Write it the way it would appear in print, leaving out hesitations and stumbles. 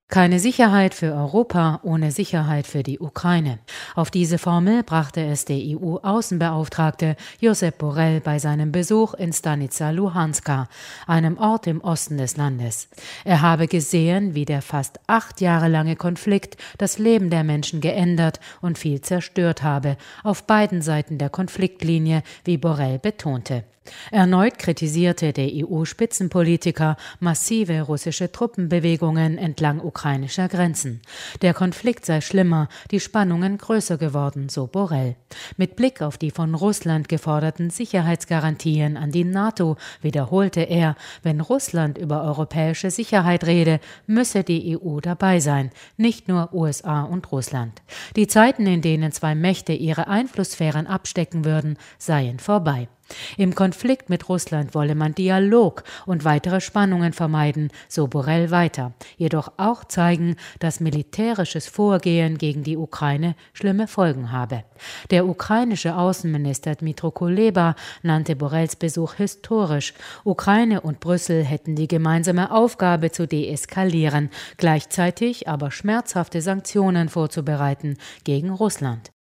Keine Sicherheit für Europa ohne Sicherheit für die Ukraine. Auf diese Formel brachte es der EU-Außenbeauftragte Josep Borrell bei seinem Besuch in Stanica Luhanska, einem Ort im Osten des Landes. Er habe gesehen, wie der fast 8 Jahre lange Konflikt das Leben der Menschen geändert und viel zerstört habe, auf beiden Seiten der Konfliktlinie, wie Borrell betonte. Erneut kritisierte der EU-Spitzenpolitiker massive russische Truppenbewegungen entlang ukrainischer Grenzen. Der Konflikt sei schlimmer, die Spannungen größer geworden, so Borrell. Mit Blick auf die von Russland geforderten Sicherheitsgarantien an die NATO wiederholte er, wenn Russland über europäische Sicherheit rede, müsse die EU dabei sein, nicht nur USA und Russland. Die Zeiten, in denen zwei Mächte ihre Einflusssphären abstecken würden, seien vorbei. Im Konflikt mit Russland wolle man Dialog und weitere Spannungen vermeiden, so Borrell weiter, jedoch auch zeigen, dass militärisches Vorgehen gegen die Ukraine schlimme Folgen habe. Der ukrainische Außenminister Dmytro Kuleba nannte Borrells Besuch historisch. Ukraine und Brüssel hätten die gemeinsame Aufgabe zu deeskalieren, gleichzeitig aber schmerzhafte Sanktionen vorzubereiten gegen Russland.